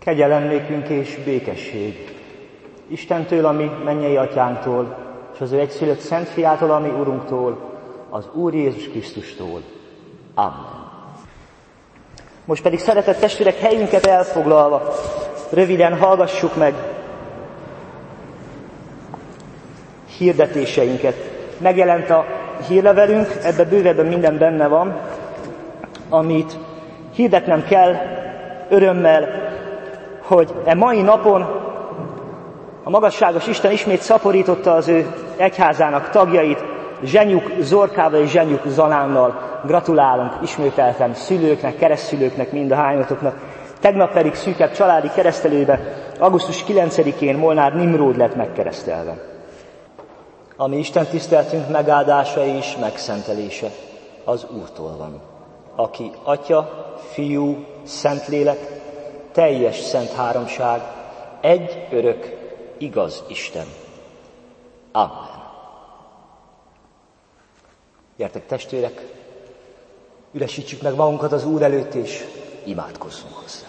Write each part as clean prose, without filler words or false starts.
Kegyelem nékünk és békesség Istentől, ami mennyei atyánktól, és az ő egyszülött Szent Fiától, ami Urunktól, az Úr Jézus Krisztustól. Amen. Most pedig, szeretett testvérek, helyünket elfoglalva, röviden hallgassuk meg hirdetéseinket. Megjelent a hírlevelünk, ebben bővebben minden benne van, amit hirdetnem kell örömmel, hogy e mai napon a magasságos Isten ismét szaporította az ő egyházának tagjait, Zsenyuk Zorkával és Zsenyuk Zanánnal. Gratulálunk ismételten szülőknek, keresztszülőknek, mind a hányatoknak. Tegnap pedig szűkebb családi keresztelőbe, augusztus 9-én Molnár Nimród lett megkeresztelve. A mi Isten tiszteltünk megáldása és megszentelése az Úrtól van, aki Atya, Fiú, Szentlélek, teljes szent háromság, egy örök, igaz Isten. Amen. Gyertek, testvérek, üresítsük meg magunkat az Úr előtt, és imádkozzunk hozzá.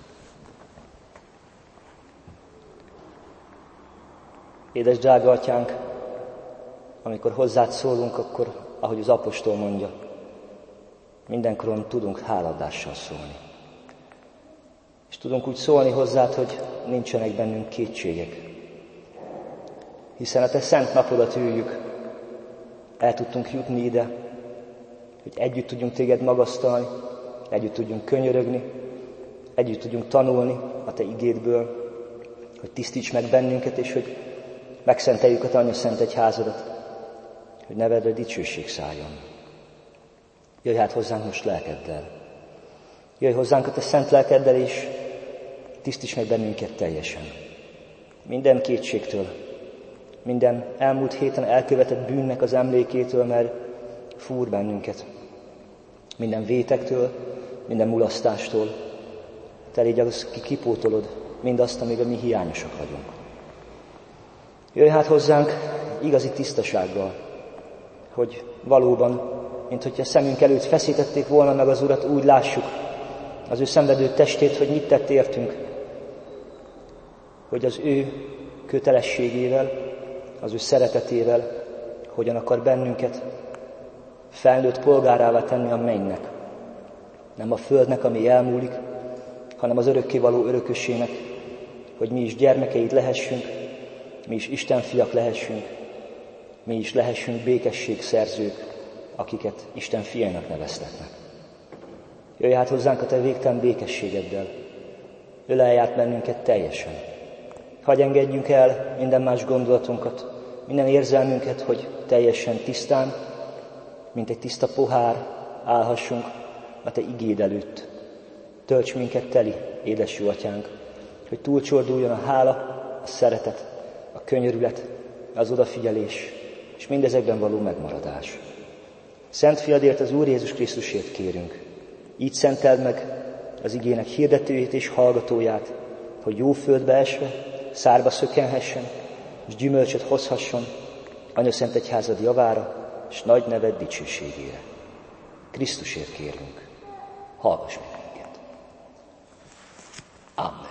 Édes drága Atyánk, amikor hozzád szólunk, akkor, ahogy az apostol mondja, mindenkoron tudunk háladással szólni. És tudunk úgy szólni hozzád, hogy nincsenek bennünk kétségek. Hiszen a te szent napodat üljük, el tudtunk jutni ide, hogy együtt tudjunk téged magasztalni, együtt tudjunk könyörögni, együtt tudjunk tanulni a te igédből, hogy tisztíts meg bennünket, és hogy megszenteljük a te Anya Szent Egyházadat, hogy nevedre dicsőség szálljon. Jöjj hát hozzánk most lelkeddel. Jöjj hozzánk a te szent lelkeddel, és tisztíts meg bennünket teljesen. Minden kétségtől, minden elmúlt héten elkövetett bűnnek az emlékétől, mert fúr bennünket. Minden vétektől, minden mulasztástól. Te légy az, ki kipótolod mindazt, amiben mi hiányosak vagyunk. Jöjj hát hozzánk igazi tisztasággal, hogy valóban, mint hogyha szemünk előtt feszítették volna meg az Urat, úgy lássuk az ő szenvedő testét, hogy mit tett értünk, hogy az ő kötelességével, az ő szeretetével hogyan akar bennünket felnőtt polgárává tenni a mennynek. Nem a földnek, ami elmúlik, hanem az örökkévaló örökösének, hogy mi is gyermekeid lehessünk, mi is Isten fiak lehessünk, mi is lehessünk békességszerzők, akiket Isten fiainak neveztetnek. Jöjj hát hozzánk a te végtelen békességeddel, ölelj át bennünket teljesen. Hadd engedjünk el minden más gondolatunkat, minden érzelmünket, hogy teljesen tisztán, mint egy tiszta pohár állhassunk a te igéd előtt. Tölts minket teli, édes jó Atyánk, hogy túlcsorduljon a hála, a szeretet, a könyörület, az odafigyelés, és mindezekben való megmaradás. Szent Fiadért, az Úr Jézus Krisztusért kérünk. Így szenteld meg az igének hirdetőjét és hallgatóját, hogy jó földbe esve, szárba szökkenhessen, és gyümölcsöt hozhasson Anya Szent Egyházad javára, és nagy neved dicsőségére. Krisztusért kérünk. Hallgass meg minket. Amen.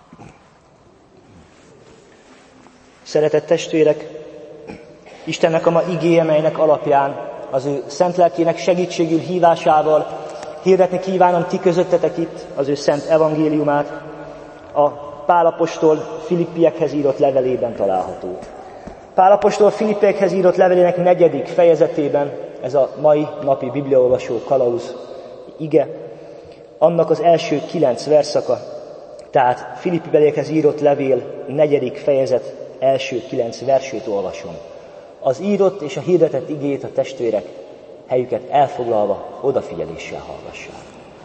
Szeretett testvérek, Istennek a ma igéje, melynek alapján az ő szent lelkének segítségül hívásával hirdetni kívánom ti közöttetek itt az ő szent evangéliumát, a Pál apostol Filippiekhez írott levelében található. Pál apostol Filippiekhez írott levelének 4. fejezetében, ez a mai napi bibliaolvasó kalauz ige, annak az első 9 verszaka, tehát Filippibeliekhez írott levél 4. fejezet első 9 versét olvasom. Az írott és a hirdetett igét a testvérek helyüket elfoglalva odafigyeléssel hallgassák.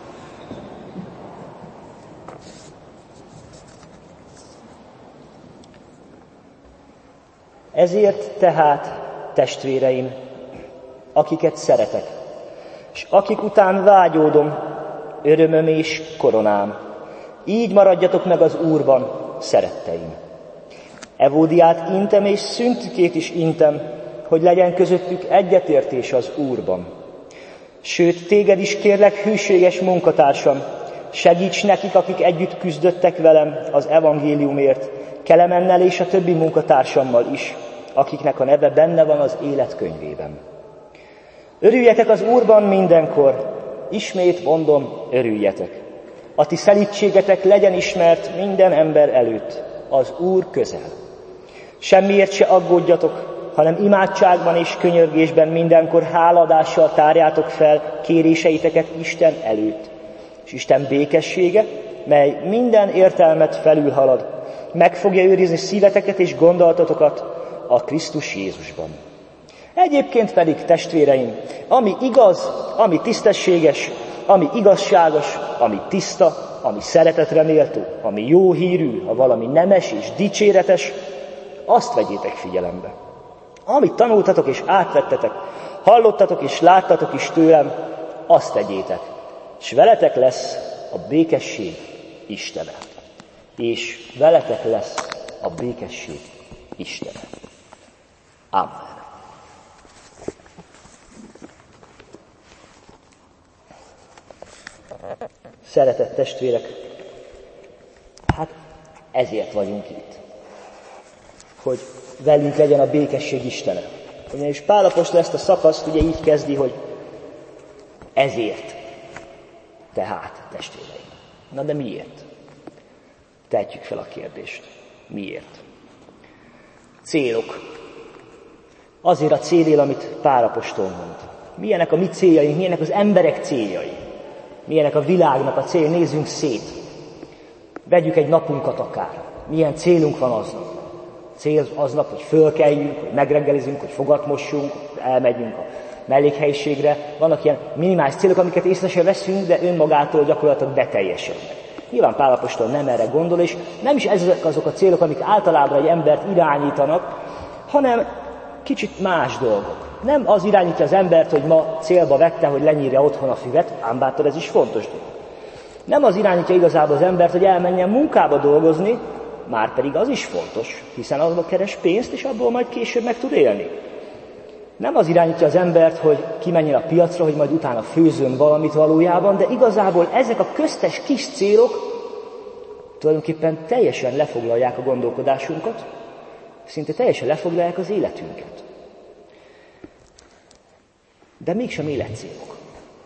Ezért tehát, testvéreim, akiket szeretek, és akik után vágyódom, örömöm és koronám, így maradjatok meg az Úrban, szeretteim. Evódiát intem és Szüntükét is intem, hogy legyen közöttük egyetértés az Úrban. Sőt, téged is kérlek, hűséges munkatársam, Segíts nekik, akik együtt küzdöttek velem az evangéliumért, Kelemennel és a többi munkatársammal is, akiknek a neve benne van az élet könyvében. Örüljetek az Úrban mindenkor, ismét mondom, örüljetek. A ti szelídségetek legyen ismert minden ember előtt, az Úr közel. Semmiért se aggódjatok, hanem imádságban és könyörgésben mindenkor háladással tárjátok fel kéréseiteket Isten előtt. És Isten békessége, mely minden értelmet felülhalad, meg fogja őrizni szíveteket és gondolatotokat a Krisztus Jézusban. Egyébként pedig, testvéreim, ami igaz, ami tisztességes, ami igazságos, ami tiszta, ami szeretetre méltó, ami jó hírű, ha valami nemes és dicséretes, azt vegyétek figyelembe. Amit tanultatok és átvettetek, hallottatok és láttatok is tőlem, azt tegyétek. És veletek lesz a békesség Istene. És veletek lesz a békesség Istene. Amen. Szeretett testvérek, hát ezért vagyunk itt. Hogy velünk legyen a békesség Istene. Ugyanis Pál apostol ezt a szakaszt ugye így kezdi, hogy ezért. Tehát, testvéreim. Na de miért? Tehetjük fel a kérdést. Miért? Célok. Azért a célért, amit Pál apostol mond. Milyenek a mi céljaink, milyenek az emberek céljai. Milyenek a világnak a cél. Nézzünk szét. Vegyük egy napunkat akár. Milyen célunk van aznap. Cél aznap, hogy fölkeljünk, hogy megreggelizünk, hogy fogat mossunk, hogy elmegyünk a mellékhelyiségre. Vannak ilyen minimális célok, amiket észre se veszünk, de önmagától gyakorlatilag beteljesednek. Nyilván Pál apostol nem erre gondol, és nem is ezek azok a célok, amik általában egy embert irányítanak, hanem kicsit más dolgok. Nem az irányítja az embert, hogy ma célba vette, hogy lenyírja otthon a füvet, ám bátor ez is fontos dolog. Nem az irányítja igazából az embert, hogy elmenjen munkába dolgozni, már pedig az is fontos, hiszen azból keres pénzt, és abból majd később meg tud élni. Nem az irányítja az embert, hogy kimenjen a piacra, hogy majd utána főzön valamit valójában, de igazából ezek a köztes kis célok tulajdonképpen teljesen lefoglalják a gondolkodásunkat, szinte teljesen lefoglalják az életünket. De mégsem életcélok.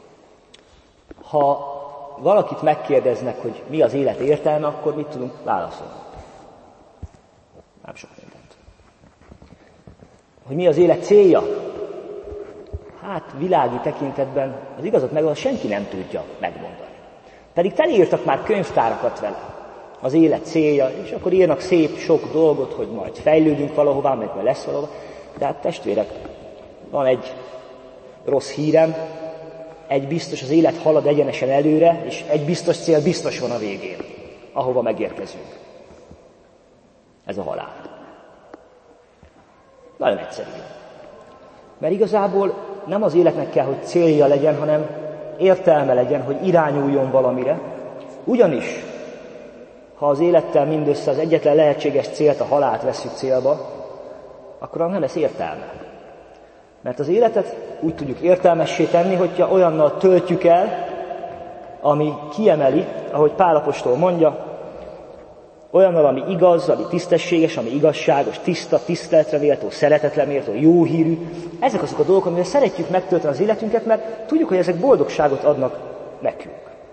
Ha valakit megkérdeznek, hogy mi az élet értelme, akkor mit tudunk válaszolni? Nem sok mindent. Hogy mi az élet célja? Hát világi tekintetben az igazat meg senki nem tudja megmondani. Pedig teleírtak már könyvtárakat vele. Az élet célja, és akkor írnak szép sok dolgot, hogy majd fejlődünk valahová, meg majd lesz valahová. De hát testvérek, van egy rossz hírem, egy biztos, az élet halad egyenesen előre, és egy biztos cél biztos van a végén, ahova megérkezünk. Ez a halál. Nagyon egyszerű. Mert igazából nem az életnek kell, hogy célja legyen, hanem értelme legyen, hogy irányuljon valamire. Ugyanis, ha az élettel mindössze az egyetlen lehetséges célt, a halált vesszük célba, akkor nem lesz értelme. Mert az életet úgy tudjuk értelmessé tenni, hogyha olyannal töltjük el, ami kiemeli, ahogy Pál apostol mondja, olyannal, ami igaz, ami tisztességes, ami igazságos, tiszta, tiszteletre méltó, szeretetre méltó, jó hírű. Ezek azok a dolgok, amivel szeretjük megtölteni az életünket, mert tudjuk, hogy ezek boldogságot adnak nekünk.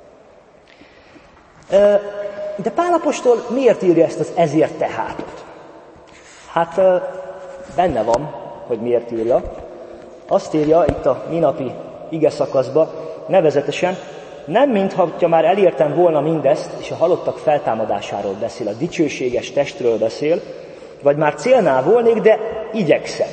De Pál apostol miért írja ezt az ezért tehátot? Hát benne van, hogy miért írja. Azt írja itt a minapi ige szakaszba, nevezetesen, nem mintha már elértem volna mindezt, és a halottak feltámadásáról beszél, a dicsőséges testről beszél, vagy már célnál volnék, de igyekszem.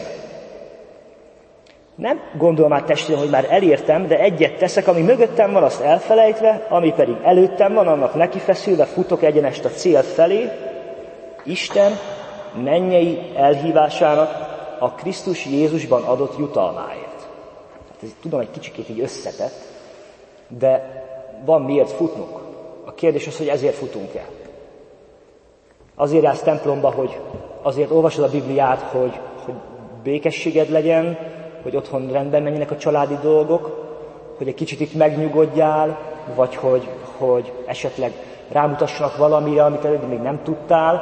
Nem gondolom már testvérem, hogy már elértem, de egyet teszek, ami mögöttem van, azt elfelejtve, ami pedig előttem van, annak nekifeszülve futok egyenest a cél felé, Isten mennyei elhívásának a Krisztus Jézusban adott jutalmáért. Hát ez tudom, egy kicsikét így összetett, de van miért futnunk. A kérdés az, hogy ezért futunk el. Azért jársz templomba, hogy azért olvasod a Bibliát, hogy békességed legyen, hogy otthon rendben menjenek a családi dolgok, hogy egy kicsit itt megnyugodjál, vagy hogy esetleg rámutassanak valamire, amit előbb még nem tudtál,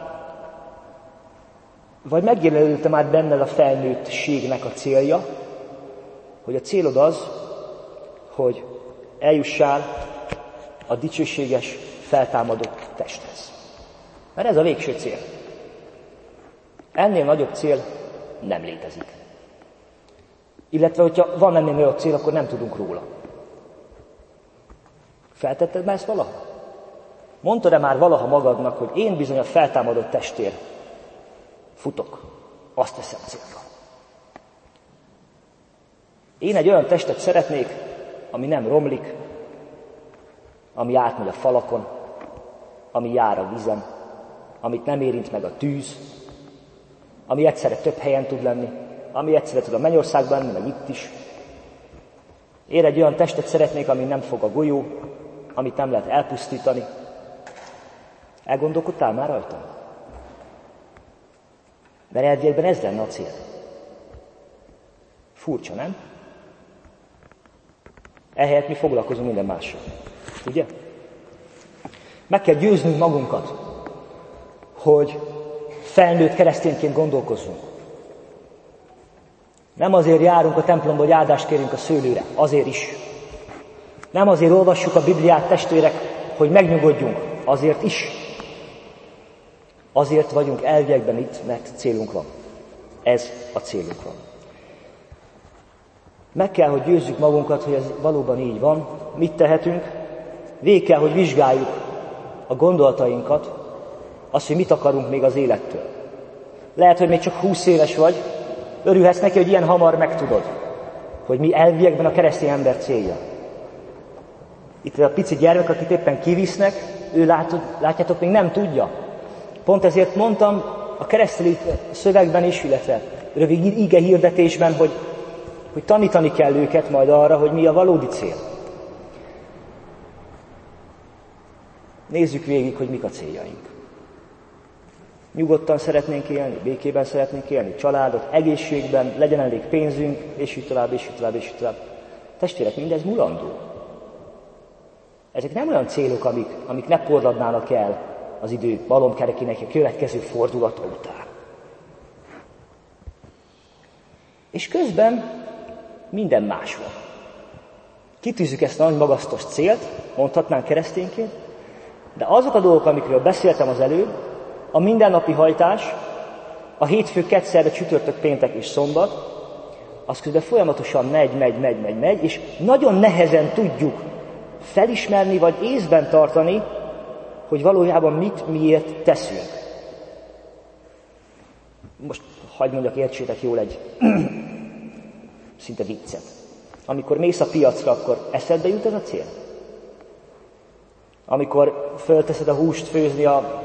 vagy megjelölte már benned a felnőttségnek a célja, hogy a célod az, hogy eljussál a dicsőséges, feltámadott testhez. Mert ez a végső cél. Ennél nagyobb cél nem létezik. Illetve, hogyha van ennél nagyobb cél, akkor nem tudunk róla. Feltetted már ezt valaha? Mondtad-e már valaha magadnak, hogy én bizony a feltámadott testért futok, azt teszem célra. Én egy olyan testet szeretnék, ami nem romlik, ami átmegy a falakon, ami jár a vízen, amit nem érint meg a tűz, ami egyszerre több helyen tud lenni, ami egyszerre tud a mennyországban lenni, meg itt is. Én egy olyan testet szeretnék, ami nem fog a golyó, amit nem lehet elpusztítani. Elgondolkodtál már rajta? Mert elviekben ez lenne a cél. Furcsa, nem? Ehelyett mi foglalkozunk minden mással. Ugye? Meg kell győznünk magunkat, hogy felnőtt keresztényként gondolkozzunk. Nem azért járunk a templomba, hogy áldást kérünk a szőlőre, azért is. Nem azért olvassuk a Bibliát, testvérek, hogy megnyugodjunk, azért is. Azért vagyunk elviekben itt, mert célunk van. Ez a célunk van. Meg kell, hogy győzzük magunkat, hogy ez valóban így van. Mit tehetünk? Végig kell, hogy vizsgáljuk a gondolatainkat, azt, hogy mit akarunk még az élettől. Lehet, hogy még csak 20 éves vagy, örülhetsz neki, hogy ilyen hamar megtudod, hogy mi elviekben a keresztény ember célja. Itt a pici gyermek, akit éppen kivisznek, ő látjátok, még nem tudja. Pont ezért mondtam a keresztény szövegben is, illetve rövid ige hirdetésben, hogy tanítani kell őket majd arra, hogy mi a valódi cél. Nézzük végig, hogy mik a céljaink. Nyugodtan szeretnénk élni, békében szeretnénk élni, családot, egészségben, legyen elég pénzünk, és így tovább, és így tovább, és így tovább. Testvérek, mindez mulandó. Ezek nem olyan célok, amik ne porladnának el az idő malomkerekének a következő fordulata után. És közben minden más van. Kitűzzük ezt a nagy magasztos célt, mondhatnánk keresztényként, de azok a dolgok, amikről beszéltem az előbb, a mindennapi hajtás, a hétfő, kedszerre, csütörtök, péntek és szombat, az közben folyamatosan megy, és nagyon nehezen tudjuk felismerni, vagy észben tartani, hogy valójában mit, miért teszünk. Most hagyd mondjak, értsétek jól egy szinte viccet. Amikor mész a piacra, akkor eszedbe jut ez a cél? Amikor fölteszed a húst főzni,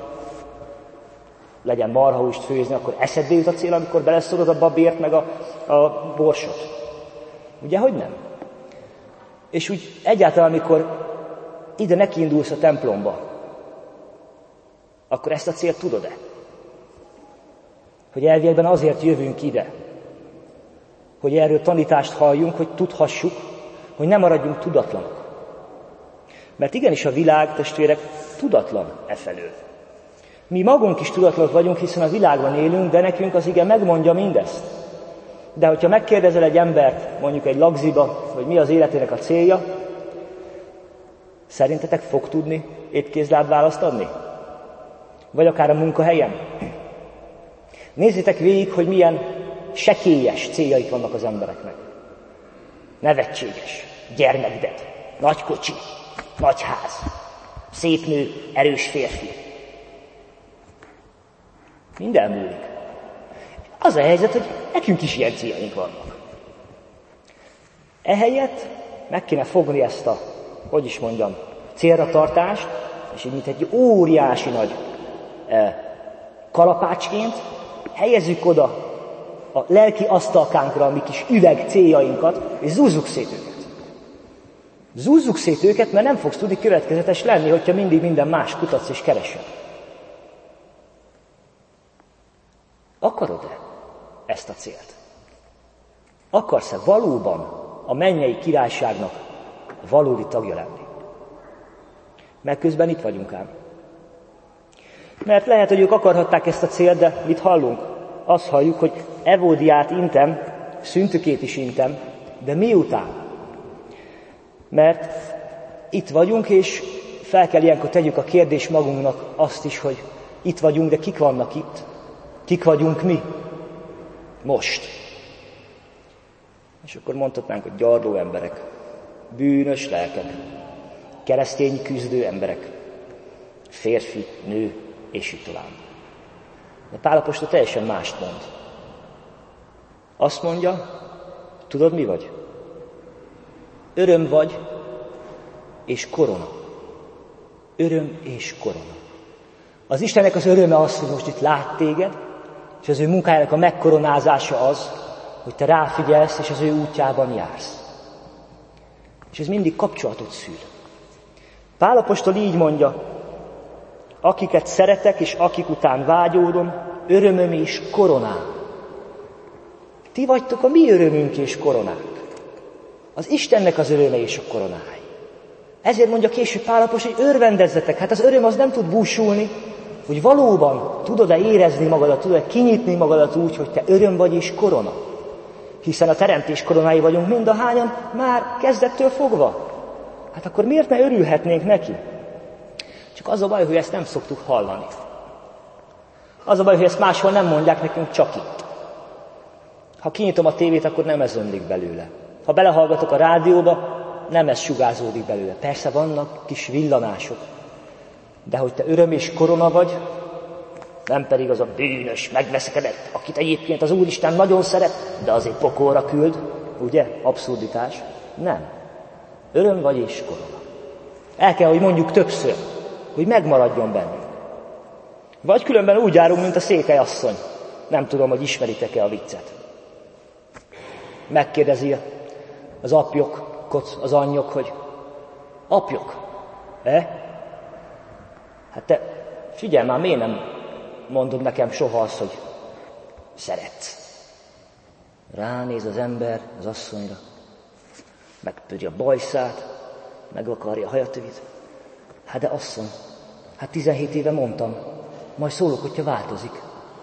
legyen marhahúst főzni, akkor eszedbe jut a cél, amikor beleszorod a babért meg a borsot. Ugye, hogy nem? És úgy egyáltalán, amikor ide nekiindulsz a templomba, akkor ezt a célt tudod-e? Hogy elviekben azért jövünk ide, hogy erről tanítást halljunk, hogy tudhassuk, hogy ne maradjunk tudatlanok. Mert igenis a világ, testvérek, tudatlan efelől. Mi magunk is tudatlanok vagyunk, hiszen a világban élünk, de nekünk az ige megmondja mindezt. De hogyha megkérdezel egy embert, mondjuk egy lagziba, hogy mi az életének a célja, szerintetek fog tudni étkézláb választ adni? Vagy akár a munkahelyen? Nézzétek végig, hogy milyen sekélyes céljaik vannak az embereknek. Nevetséges, gyermekded, nagy kocsi, nagy ház, szép nő, erős férfi. Minden múlik. Az a helyzet, hogy nekünk is ilyen céljaink vannak. Ehelyett meg kéne fogni ezt a, célra tartást, és így mint egy óriási nagy kalapácsként helyezzük oda a lelki asztalkánkra a mi kis üveg céljainkat, és zúzzuk szét őket. Zúzzuk szét őket, mert nem fogsz tudni következetes lenni, hogyha mindig minden más kutatsz és keresed. Akarod-e ezt a célt? Akarsz-e valóban a mennyei királyságnak a valódi tagja lenni? Mert közben itt vagyunk ám. Mert lehet, hogy ők akarhatták ezt a célt, de mit hallunk? Azt halljuk, hogy Evódiát intem, Szüntükét is intem, de miután? Mert itt vagyunk, és fel kell ilyenkor tegyük a kérdést magunknak azt is, hogy itt vagyunk, de kik vannak itt? Kik vagyunk mi? Most. És akkor mondhatnánk, hogy gyarló emberek, bűnös lelkek, keresztény küzdő emberek, férfi, nő, és így tovább. De Pál apostol teljesen mást mond. Azt mondja, tudod mi vagy? Öröm vagy, és korona. Öröm és korona. Az Istennek az öröme az, hogy most itt lát téged, és az ő munkájának a megkoronázása az, hogy te ráfigyelsz, és az ő útjában jársz. És ez mindig kapcsolatot szül. Pál apostol így mondja, akiket szeretek, és akik után vágyódom, örömöm és koronám. Ti vagytok a mi örömünk és koronánk. Az Istennek az öröme és a koronái. Ezért mondja később Pál apostol, hogy örvendezzetek. Hát az öröm az nem tud búsulni, hogy valóban tudod-e érezni magadat, tudod-e kinyitni magadat úgy, hogy te öröm vagy és korona. Hiszen a teremtés koronái vagyunk mindahányan már kezdettől fogva. Hát akkor miért ne örülhetnénk neki? Csak az a baj, hogy ezt nem szoktuk hallani. Az a baj, hogy ezt máshol nem mondják nekünk, csak itt. Ha kinyitom a tévét, akkor nem ez ömlik belőle. Ha belehallgatok a rádióba, nem ez sugázódik belőle. Persze vannak kis villanások. De hogy te öröm és korona vagy, nem pedig az a bűnös, megveszekedett, akit egyébként az Úristen nagyon szeret, de azért pokolra küld, ugye? Abszurditás. Nem. Öröm vagy és korona. El kell, hogy mondjuk többször, hogy megmaradjon bennünk. Vagy különben úgy járunk, mint a székely asszony. Nem tudom, hogy ismeritek-e a viccet. Megkérdezi az apjok, az anyjok, hogy apjok, hát te figyelj már, miért nem mondod nekem soha azt, hogy szeretsz? Ránéz az ember az asszonyra, megtöri a bajszát, megvakarja a hajatövét. Hát de asszony, hát 17 éve mondtam, majd szólok, hogyha változik.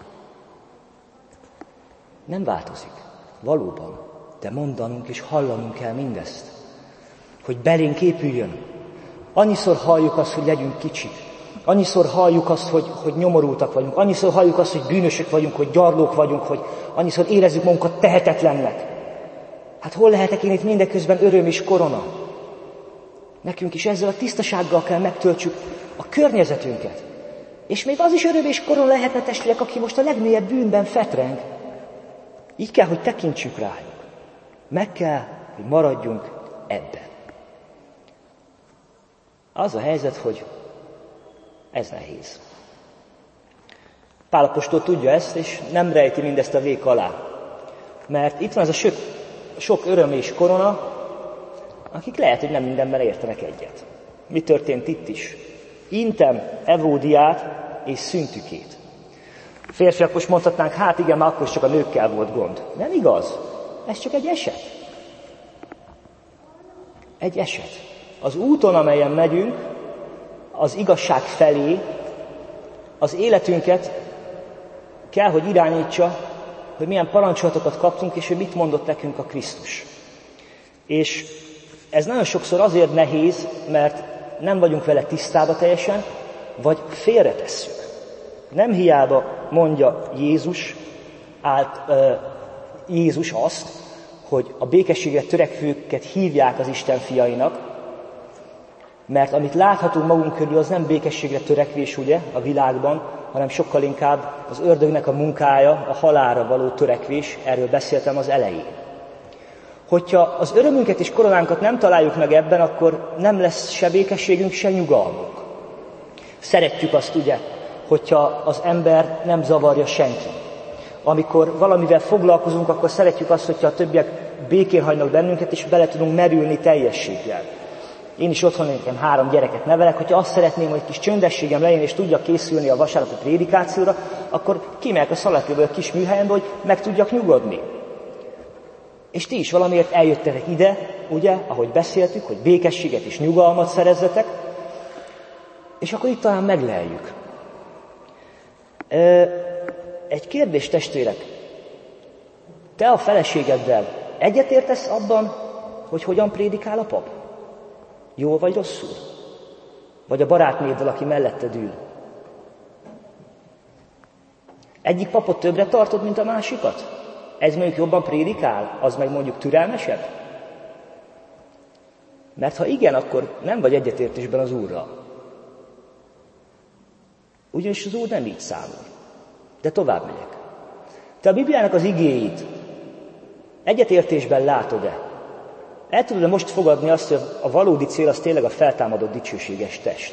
Nem változik. Valóban. De mondanunk és hallanunk kell mindezt. Hogy belénk épüljön. Annyiszor halljuk azt, hogy legyünk kicsik. Annyiszor halljuk azt, hogy nyomorultak vagyunk. Annyiszor halljuk azt, hogy bűnösök vagyunk, hogy gyarlók vagyunk, hogy annyiszor érezzük magunkat tehetetlennek. Hát hol lehetek én itt mindeközben öröm és korona? Nekünk is ezzel a tisztasággal kell megtöltsük a környezetünket. És még az is öröm és korona lehetne, testvérek, aki most a legmélyebb bűnben fetreng. Így kell, hogy tekintsük rájuk. Meg kell, hogy maradjunk ebben. Az a helyzet, hogy ez nehéz. Pál apostol tudja ezt, és nem rejti mindezt a vék alá. Mert itt van ez a sok öröm és korona, akik lehet, hogy nem mindenben értenek egyet. Mi történt itt is? Intem Evódiát és Szüntükét. Férfiak most mondhatnánk, hát igen, már akkor csak a nőkkel volt gond. Nem igaz. Ez csak egy eset. Egy eset. Az úton, amelyen megyünk, az igazság felé, az életünket kell, hogy irányítsa, hogy milyen parancsolatokat kaptunk, és hogy mit mondott nekünk a Krisztus. És ez nagyon sokszor azért nehéz, mert nem vagyunk vele tisztába teljesen, vagy félretesszük. Nem hiába mondja Jézus azt, hogy a békességre törekvőket hívják az Isten fiainak, mert amit láthatunk magunk körül, az nem békességre törekvés, ugye, a világban, hanem sokkal inkább az ördögnek a munkája, a halálra való törekvés, erről beszéltem az elején. Hogyha az örömünket és koronánkat nem találjuk meg ebben, akkor nem lesz se békességünk, se nyugalmunk. Szeretjük azt, ugye, hogyha az ember nem zavarja senki. Amikor valamivel foglalkozunk, akkor szeretjük azt, hogyha a többiek békén hagynak bennünket, és bele tudunk merülni teljességgel. Én is otthon nekem 3 gyereket nevelek, hogyha azt szeretném, hogy egy kis csöndességem legyen, és tudjak készülni a vasárnapi prédikációra, akkor kimegyek a szalatlóból a kis műhelyembe, hogy meg tudjak nyugodni. És ti is valamiért eljöttetek ide, ugye, ahogy beszéltük, hogy békességet és nyugalmat szerezzetek, És akkor itt talán megleljük. Egy kérdés, testvérek. Te a feleségeddel egyetértesz abban, hogy hogyan prédikál a pap? Jól vagy rosszul? Vagy a barátnéddel, aki melletted ül? Egyik papot többre tartod, mint a másikat? Ez mondjuk jobban prédikál, az meg mondjuk türelmesebb? Mert ha igen, akkor nem vagy egyetértésben az Úrral. Ugyanis az Úr nem így számol. De tovább megyek. Te a Bibliának az igéit egyetértésben látod-e? El tudod-e most fogadni azt, hogy a valódi cél az tényleg a feltámadott dicsőséges test?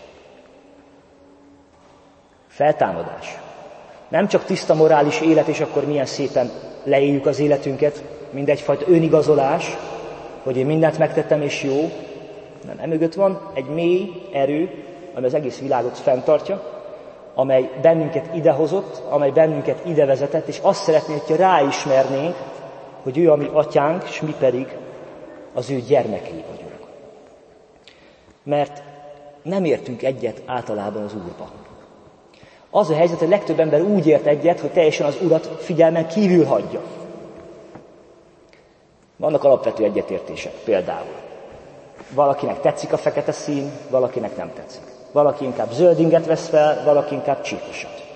Feltámadás. Nem csak tiszta morális élet, és akkor milyen szépen leéljük az életünket, mint egyfajta önigazolás, hogy én mindent megtettem és jó. Nem, emögött van egy mély erő, ami az egész világot fenntartja, amely bennünket idehozott, amely bennünket ide vezetett, és azt szeretné, hogyha ráismernénk, hogy ő a mi atyánk, és mi pedig az ő gyermekei vagyunk. Mert nem értünk egyet általában az Úrban. Az a helyzet, hogy legtöbb ember úgy ért egyet, hogy teljesen az Urat figyelmen kívül hagyja. Vannak alapvető egyetértések, például. Valakinek tetszik a fekete szín, valakinek nem tetszik. Valaki inkább zöld inget vesz fel, valaki inkább csíkosat.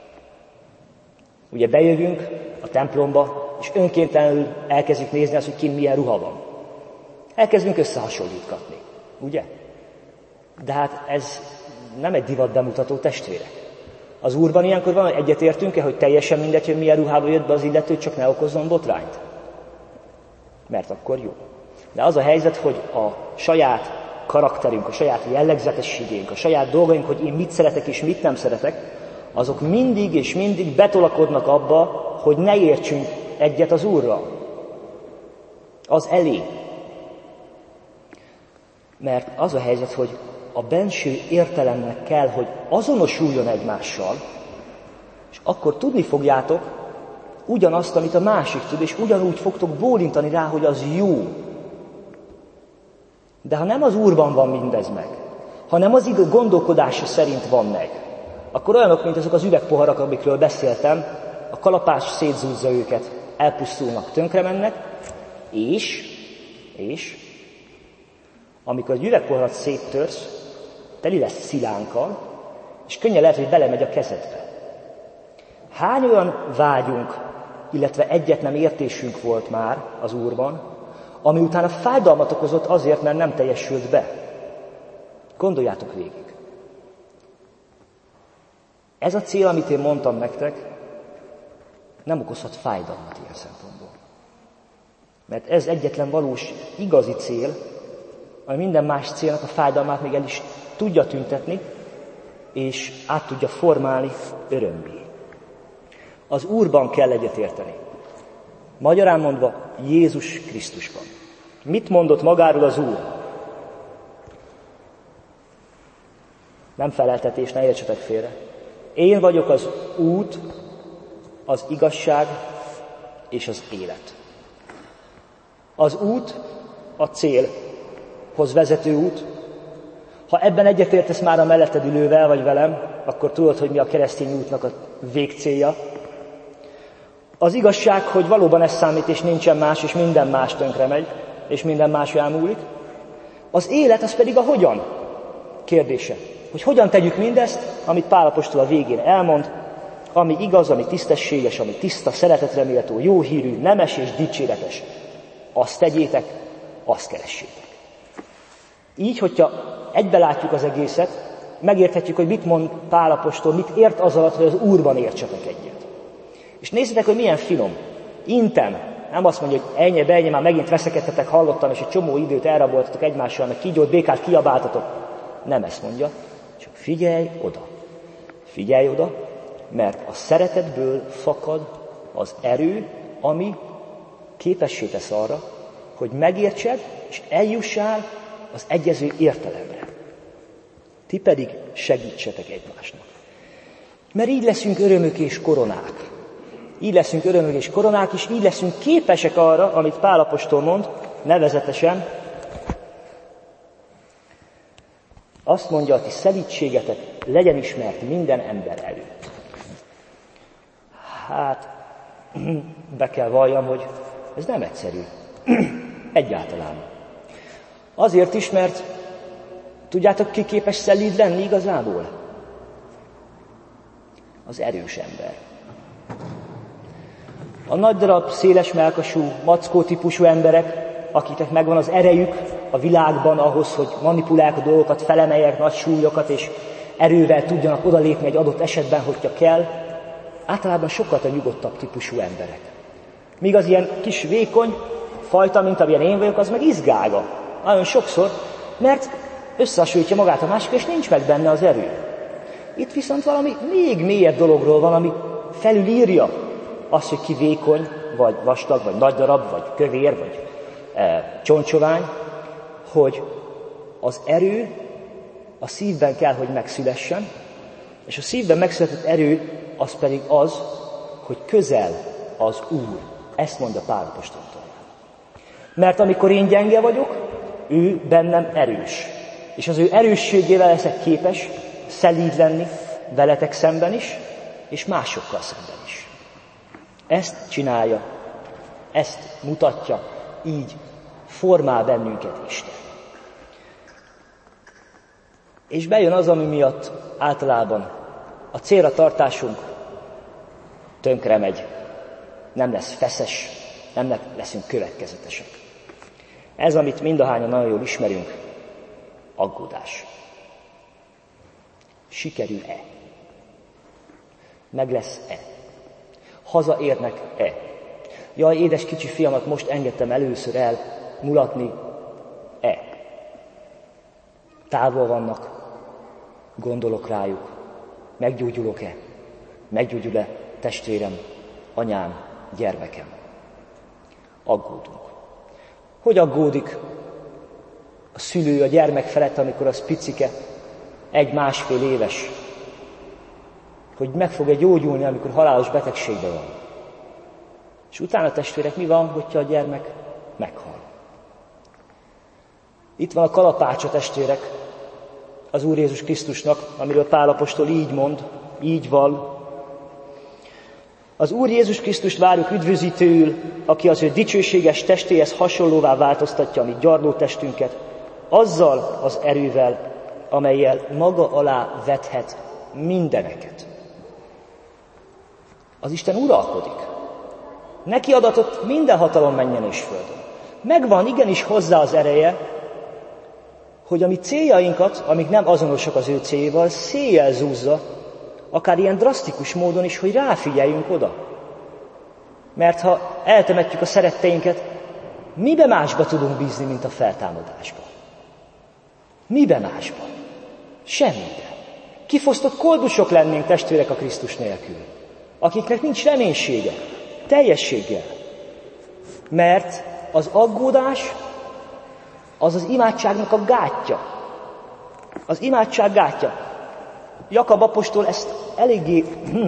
Ugye bejövünk a templomba, és önkéntelenül elkezdjük nézni azt, hogy kint milyen ruha van. Elkezdünk összehasonlítgatni, ugye? De hát ez nem egy divat bemutató, testvérek. Az Úrban ilyenkor van, hogy egyetértünk-e, hogy teljesen mindegy, hogy milyen ruhába jött be az illető, csak ne okozzon botrányt? Mert akkor jó. De az a helyzet, hogy a saját karakterünk, a saját jellegzetességünk, a saját dolgaink, hogy én mit szeretek és mit nem szeretek, azok mindig és mindig betolakodnak abba, hogy ne értsünk egyet az Úrral. Az elég. Mert az a helyzet, hogy a benső értelemnek kell, hogy azonosuljon egymással, és akkor tudni fogjátok ugyanazt, amit a másik tud, és ugyanúgy fogtok bólintani rá, hogy az jó. De ha nem az Úrban van mindez meg, ha nem az igaz gondolkodása szerint van meg, akkor olyanok, mint azok az üvegpoharak, amikről beszéltem, a kalapás szétzúzza őket, elpusztulnak, tönkre mennek, és amikor egy üvegpoharat széttörsz, teli lesz szilánkkal, és könnyen lehet, hogy belemegy a kezedbe. Hány olyan vágyunk, illetve egyet nem értésünk volt már az Úrban, ami utána fájdalmat okozott azért, mert nem teljesült be. Gondoljátok végig. Ez a cél, amit én mondtam nektek, nem okozhat fájdalmat ilyen szempontból. Mert ez egyetlen valós, igazi cél, ami minden más célnak a fájdalmát még el is tudja tüntetni, és át tudja formálni örömmé. Az Úrban kell egyetérteni. Magyarán mondva, Jézus Krisztusban. Mit mondott magáról az Úr? Nem feleltetés, ne értsetek félre. Én vagyok az út, az igazság és az élet. Az út a célhoz vezető út. Ha ebben egyetértesz már a melletted ülővel vagy velem, akkor tudod, hogy mi a keresztény útnak a végcélja. Az igazság, hogy valóban ez számít, és nincsen más, és minden más tönkre megy, és minden más elmúlik. Az élet, az pedig a hogyan kérdése. Hogy hogyan tegyük mindezt, amit Pál apostol a végén elmond, ami igaz, ami tisztességes, ami tiszta, szeretetre méltó, jó hírű, nemes és dicséretes. Azt tegyétek, azt keressétek. Így, hogyha egybe látjuk az egészet, megérthetjük, hogy mit mond Pál apostol, mit ért az alatt, hogy az Úrban értsetek egyet. És nézzétek, hogy milyen finom. Intem. Nem azt mondja, hogy ennyi, már megint veszekedtetek, hallottam, és egy csomó időt elraboltatok egymással, meg kígyót, békát kiabáltatok. Nem ezt mondja, csak figyelj oda. Figyelj oda, mert a szeretetből fakad az erő, ami képessé tesz arra, hogy megértsed, és eljussál az egyező értelemre. Ti pedig segítsetek egymásnak. Mert így leszünk örömök és koronák. Így leszünk örömök és koronák, és így leszünk képesek arra, amit Pál apostol mond, nevezetesen, Azt mondja, a ti szelídségetek legyen ismert minden ember előtt. Hát, be kell valljam, hogy ez nem egyszerű. Egyáltalán. Azért is, mert tudjátok, ki képes szelíd lenni igazából? Az erős ember. A nagy darab, széles mellkasú, mackó típusú emberek, akiknek megvan az erejük a világban ahhoz, hogy manipulálják a dolgokat, felemelják nagy súlyokat, és erővel tudjanak odalépni egy adott esetben, hogyha kell, általában sokkal nyugodtabb típusú emberek. Míg az ilyen kis vékony fajta, mint amilyen én vagyok, az meg izgága. Nagyon sokszor, mert összehasonlítja magát a másikkal, és nincs meg benne az erő. Itt viszont valami még mélyebb dologról van, ami felülírja azt, hogy ki vékony, vagy vastag, vagy nagy darab, vagy kövér, vagy csontsovány, hogy az erő a szívben kell, hogy megszülessen, és a szívben megszületett erő az pedig az, hogy közel az Úr. Ezt mondja Pál apostol. Mert amikor én gyenge vagyok, ő bennem erős. És az ő erősségével leszek képes szelíd lenni veletek szemben is, és másokkal szemben is. Ezt csinálja, ezt mutatja, így formál bennünket Isten. És bejön az, ami miatt általában a célra tartásunk tönkre megy, nem lesz feszes, nem leszünk következetesek. Ez, amit mindahányan nagyon jól ismerünk, aggódás. Sikerül-e? Meg lesz-e? Hazaérnek-e? Jaj, édes kicsi fiamat most engedtem először el mulatni-e? Távol vannak, gondolok rájuk, meggyógyulok-e? Meggyógyul-e testvérem, anyám, gyermekem? Aggódunk. Hogy aggódik a szülő a gyermek felett, amikor az picike, 1-1,5 éves, hogy meg fog-e gyógyulni, amikor halálos betegségben van? És utána, testvérek, mi van, hogyha a gyermek meghal? Itt van a kalapácsa, testvérek, az Úr Jézus Krisztusnak, amiről Pál apostol így mond, így vall. Az Úr Jézus Krisztust várjuk üdvözítőül, aki az ő dicsőséges testéhez hasonlóvá változtatja a mi gyarló testünket, azzal az erővel, amellyel maga alá vethet mindeneket. Az Isten uralkodik. Neki adatott minden hatalom menjen és földön. Megvan igenis hozzá az ereje, hogy a mi céljainkat, amik nem azonosak az ő céljával, széjjel zúzza, akár ilyen drasztikus módon is, hogy ráfigyeljünk oda. Mert ha eltemetjük a szeretteinket, mibe másba tudunk bízni, mint a feltámadásba? Mibe másba? Semmibe. Kifosztott koldusok lennénk, testvérek, a Krisztus nélkül, akiknek nincs reménysége, teljességgel. Mert az aggódás az az imádságnak a gátja. Az imádság gátja. Jakab apostol ezt eléggé,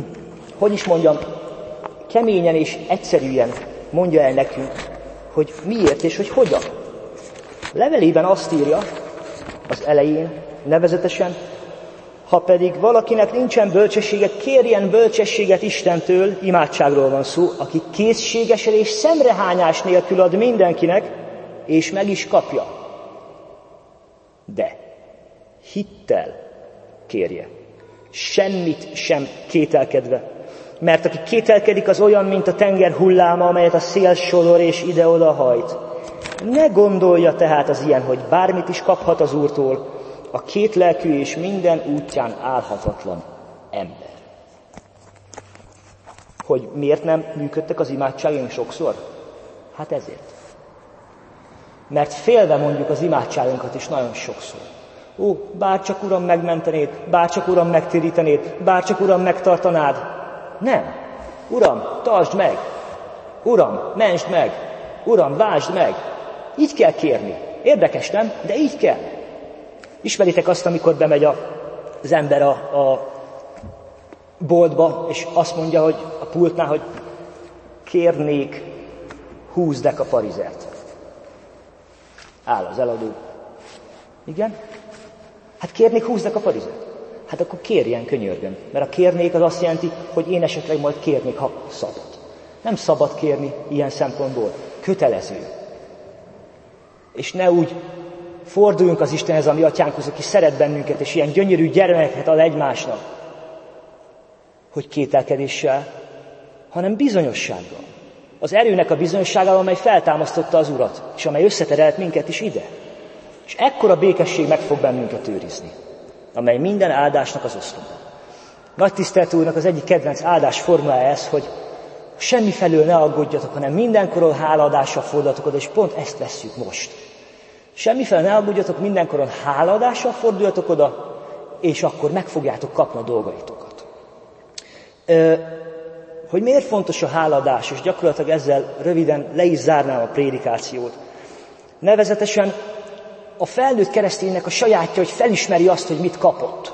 keményen és egyszerűen mondja el nekünk, hogy miért és hogy hogyan. Levelében azt írja az elején, nevezetesen, ha pedig valakinek nincsen bölcsessége, kérjen bölcsességet Istentől, imádságról van szó, aki készségesen és szemrehányás nélkül ad mindenkinek, és meg is kapja. De hittel kérje, semmit sem kételkedve, mert aki kételkedik, az olyan, mint a tenger hulláma, amelyet a szél sodor és ide-oda hajt. Ne gondolja tehát az ilyen, hogy bármit is kaphat az Úrtól, a kétlelkű és minden útján állhatatlan ember. Hogy miért nem működtek az imádságaink sokszor? Hát ezért. Mert félve mondjuk az imádságunkat is nagyon sokszor. Ó, bárcsak Uram megmentenéd, bárcsak Uram megtérítenéd, bárcsak Uram megtartanád. Nem. Uram, tartsd meg. Uram, mentsd meg. Uram, váltsd meg. Így kell kérni. Érdekes, nem? De így kell. Ismeritek azt, amikor bemegy az ember a boltba, és azt mondja, hogy a pultnál, hogy kérnék 20 deka parizert. Áll az eladó. Igen? Hát kérnék, húznak a padizat. Hát akkor kérjen, könyörgöm. Mert a kérnék az azt jelenti, hogy én esetleg majd kérnék, ha szabad. Nem szabad kérni ilyen szempontból. Kötelező. És ne úgy forduljunk az Istenhez, a mi atyánkhoz, aki szeret bennünket, és ilyen gyönyörű gyermekeket ad egymásnak, hogy kételkedéssel, hanem bizonyossággal. Az erőnek a bizonyossággal, amely feltámasztotta az Urat, és amely összeterelt minket is ide. És ekkora békesség meg fog bennünket őrizni, amely minden áldásnak az oszlopa. Nagy tisztelt Úrnak az egyik kedvenc áldás formája ez, hogy semmifelől ne aggódjatok, hanem mindenkoron hálaadással forduljatok oda, és pont ezt vesszük most. Semmifelől ne aggódjatok, mindenkoron hálaadással forduljatok oda, és akkor meg fogjátok kapni a dolgaitokat. Hogy miért fontos a hálaadás, és gyakorlatilag ezzel röviden le is zárnám a prédikációt. Nevezetesen a felnőtt kereszténynek a sajátja, hogy felismeri azt, hogy mit kapott.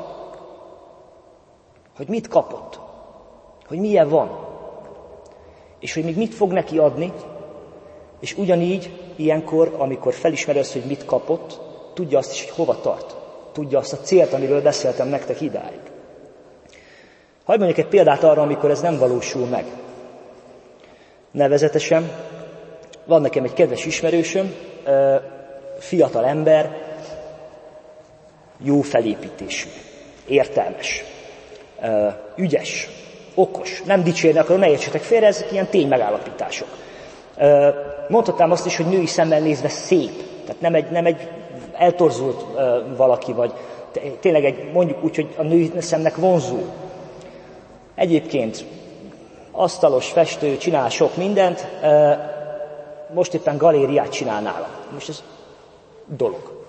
Hogy mit kapott. Hogy milyen van. És hogy még mit fog neki adni. És ugyanígy ilyenkor, amikor felismeri azt, hogy mit kapott, tudja azt is, hogy hova tart. Tudja azt a célt, amiről beszéltem nektek idáig. Hadd mondjak egy példát arra, amikor ez nem valósul meg. Nevezetesen, van nekem egy kedves ismerősöm, fiatal ember, jó felépítésű, értelmes, ügyes, okos. Nem dicsérni akarom, ne értsetek félre, ezek ilyen ténymegállapítások. Mondhatnám azt is, hogy női szemmel nézve szép. Tehát nem egy eltorzult valaki, vagy tényleg mondjuk úgy, hogy a női szemnek vonzó. Egyébként asztalos, festő, csinál sok mindent, most éppen galériát csinál nálam. Most ez dolog.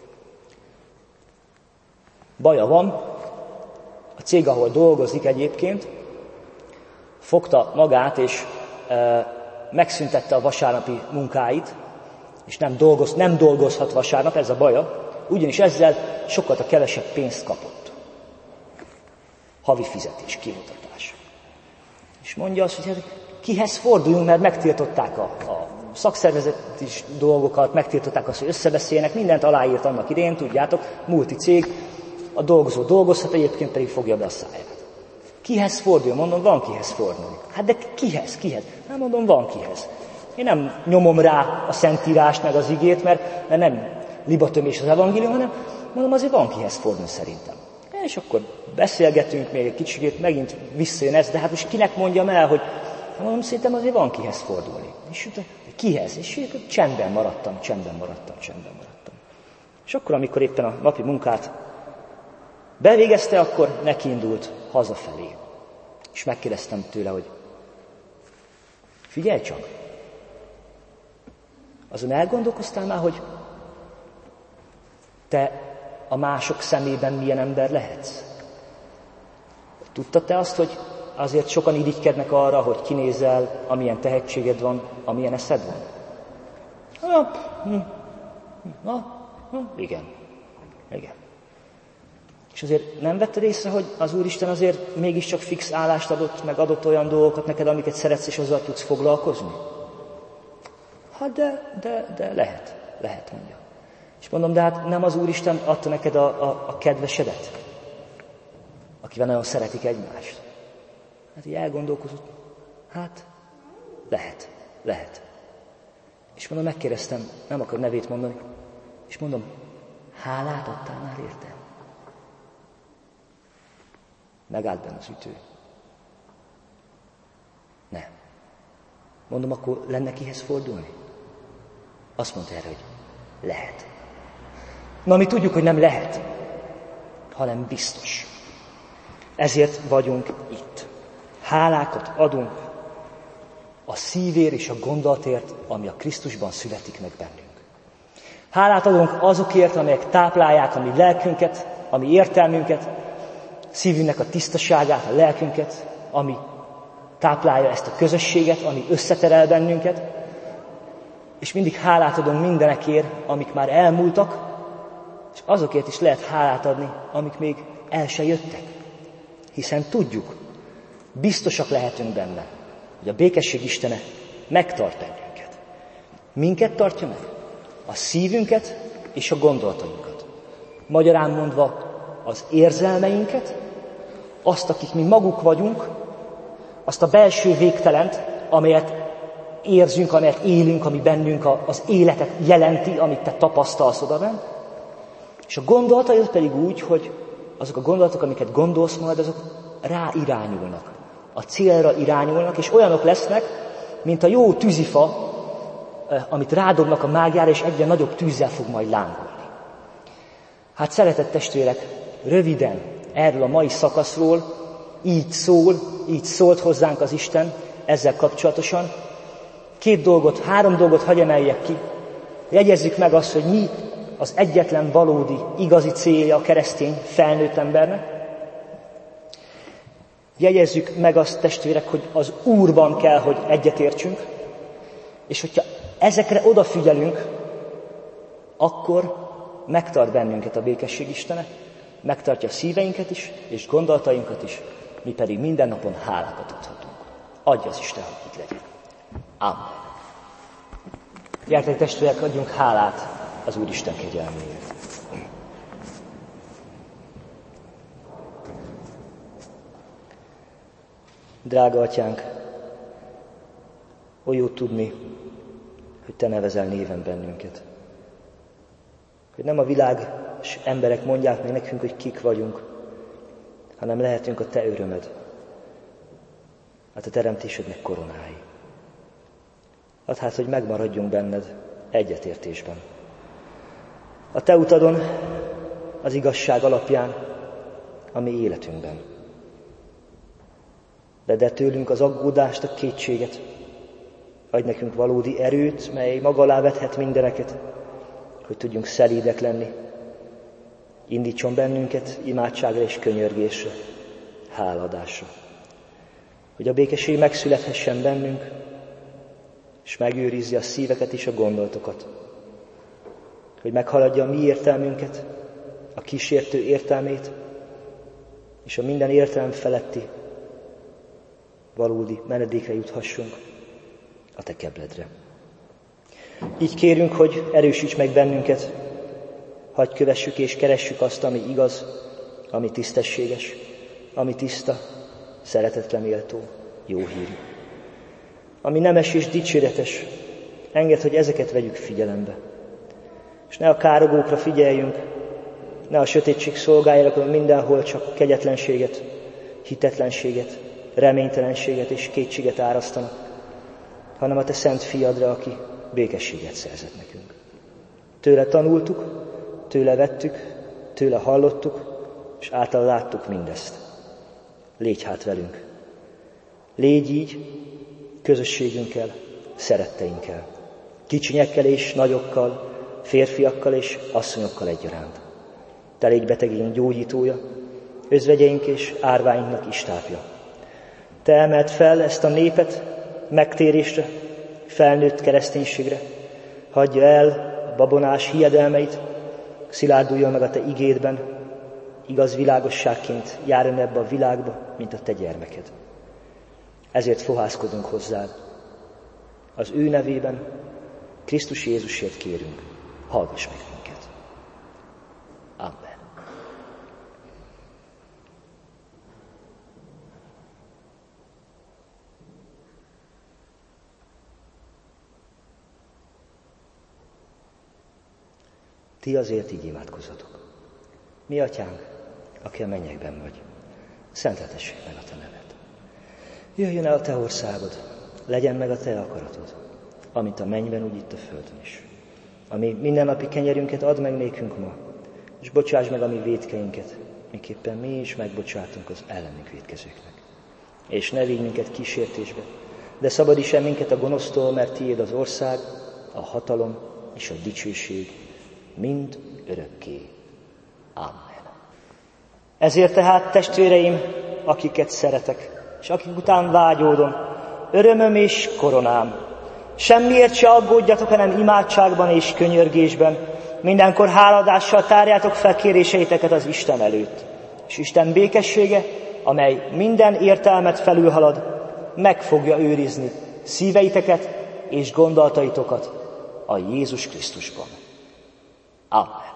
Baja van, a cég, ahol dolgozik egyébként, fogta magát, és megszüntette a vasárnapi munkáit, és nem dolgozhat vasárnap, ez a baja, ugyanis ezzel sokat a kevesebb pénzt kapott. Havi fizetés, kimutatás. És mondja azt, hogy kihez forduljunk, mert megtiltották a szakszervezeti dolgokat, megtiltották azt, hogy összebeszélnek, mindent aláírt annak idején, tudjátok, multicég, a dolgozó dolgozhat, egyébként pedig fogja be a száját. Kihez fordul? Mondom, van kihez fordulni. Hát de kihez? Nem mondom, van kihez. Én nem nyomom rá a Szentírást meg az igét, mert nem libatömés az evangélium, hanem mondom, azért van kihez fordulni szerintem. És akkor beszélgetünk még egy kicsit, megint visszajön ez, de hát most kinek mondjam el, hogy mondom, szerintem azért van kihez fordulni. És kihez? És csendben maradtam. És akkor, amikor éppen a napi munkát bevégezte, akkor nekiindult hazafelé. És megkérdeztem tőle, hogy figyelj csak, azon elgondolkoztál már, hogy te a mások szemében milyen ember lehetsz? Tudtad te azt, hogy azért sokan irigykednek arra, hogy kinézel, amilyen tehetséged van, amilyen eszed van? Igen. És azért nem vetted észre, hogy az Úristen azért mégiscsak fix állást adott, meg adott olyan dolgokat neked, amiket szeretsz, és azzal tudsz foglalkozni? Hát de lehet, mondja. És mondom, de hát nem az Úristen adta neked a kedvesedet, akivel nagyon szeretik egymást. Hát így elgondolkozott. Hát lehet. És mondom, megkérdeztem, nem akar nevét mondani, és mondom, hálát adtál már érte? Megállt benne az ütő. Nem. Mondom, akkor lenne kihez fordulni? Azt mondta erre, hogy lehet. Na, mi tudjuk, hogy nem lehet, hanem biztos. Ezért vagyunk itt. Hálákat adunk a szívért és a gondolatért, ami a Krisztusban születik meg bennünk. Hálát adunk azokért, amelyek táplálják a mi lelkünket, a mi értelmünket, szívünknek a tisztaságát, a lelkünket, ami táplálja ezt a közösséget, ami összeterel bennünket, és mindig hálát adunk mindenekért, amik már elmúltak, és azokért is lehet hálát adni, amik még el se jöttek. Hiszen tudjuk, biztosak lehetünk benne, hogy a békesség Istene megtart bennünket. Minket tartja meg? A szívünket és a gondolatainkat. Magyarán mondva az érzelmeinket, azt, akik mi maguk vagyunk, azt a belső végtelent, amelyet érzünk, amelyet élünk, ami bennünk az életet jelenti, amit te tapasztalsz odabent, és a gondolataid pedig úgy, hogy azok a gondolatok, amiket gondolsz majd, azok ráirányulnak, a célra irányulnak, és olyanok lesznek, mint a jó tűzifa, amit rádobnak a mágjára, és egyre nagyobb tűzzel fog majd lángolni. Hát szeretett testvérek, röviden erről a mai szakaszról így szólt hozzánk az Isten ezzel kapcsolatosan. 3 dolgot hadd emeljek ki. Jegyezzük meg azt, hogy mi az egyetlen valódi, igazi célja a keresztény felnőtt embernek. Jegyezzük meg azt, testvérek, hogy az Úrban kell, hogy egyetértsünk, és hogyha ezekre odafigyelünk, akkor megtart bennünket a békesség Istene, megtartja a szíveinket is, és gondolatainkat is, mi pedig minden napon hálákat adhatunk. Adja az Isten, hogy itt legyen. Amen. Gyertek, testvérek, adjunk hálát az Úristen kegyelméért. Drága Atyánk, oly jó tudni, hogy Te nevezel néven bennünket. Hogy nem a világ és emberek mondják meg nekünk, hogy kik vagyunk, hanem lehetünk a Te örömed, a Te teremtésednek koronái. Add hát, hogy megmaradjunk benned egyetértésben. A Te utadon, az igazság alapján, a mi életünkben. Vedd el tőlünk az aggódást, a kétséget. Adj nekünk valódi erőt, mely maga alá vethet mindeneket, hogy tudjunk szelídek lenni. Indítson bennünket imádságra és könyörgésre, hálaadásra. Hogy a békesség megszülethessen bennünk, és megőrizze a szíveket és a gondolatokat. Hogy meghaladja a mi értelmünket, a kísértő értelmét, és a minden értelem feletti valódi menedékre juthassunk, a Te kebledre. Így kérünk, hogy erősíts meg bennünket, hadd kövessük és keressük azt, ami igaz, ami tisztességes, ami tiszta, szeretetre méltó, jó hírű. Ami nemes és dicséretes, engedd, hogy ezeket vegyük figyelembe. És ne a károgókra figyeljünk, ne a sötétség szolgáljára, hanem mindenhol csak kegyetlenséget, hitetlenséget, reménytelenséget és kétséget árasztanak, hanem a Te szent fiadra, aki békességet szerzett nekünk. Tőle tanultuk, tőle vettük, tőle hallottuk, és által láttuk mindezt. Légy hát velünk. Légy így közösségünkkel, szeretteinkkel, kicsinyekkel és nagyokkal, férfiakkal és asszonyokkal egyaránt. Te légy betegénk gyógyítója, özvegyeink és árváinknak istápja. Te emeld fel ezt a népet megtérésre, felnőtt kereszténységre, hagyja el a babonás hiedelmeit, szilárduljon meg a Te igédben, igaz világosságként járjon ebbe a világba, mint a Te gyermeked. Ezért fohászkodunk hozzád. Az ő nevében, Krisztus Jézusért kérünk, hallgass meg minket. Amen. Ti azért így imádkozzatok. Mi, Atyánk, aki a mennyekben vagy, szenteltessék meg a Te neved. Jöjjön el a Te országod, legyen meg a Te akaratod, amint a mennyben, úgy itt a földön is. Ami mindennapi kenyerünket add meg nékünk ma, és bocsáss meg a mi vétkeinket, miképpen mi is megbocsátunk az ellenünk vétkezőknek. És ne vigy minket kísértésbe, de szabadíts el minket a gonosztól, mert Tiéd az ország, a hatalom és a dicsőség mind örökké. Amen. Ezért tehát, testvéreim, akiket szeretek, és akik után vágyódom, örömöm és koronám, semmiért se aggódjatok, hanem imádságban és könyörgésben, mindenkor háladással tárjátok fel kéréseiteket az Isten előtt. És Isten békessége, amely minden értelmet felülhalad, meg fogja őrizni szíveiteket és gondolataitokat a Jézus Krisztusban. Amen.